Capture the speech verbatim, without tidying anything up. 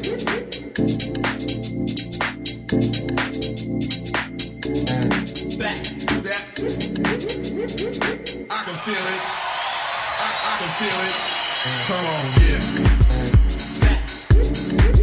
Back to that. I can feel it. I, I can feel it. Come on, yeah. Back.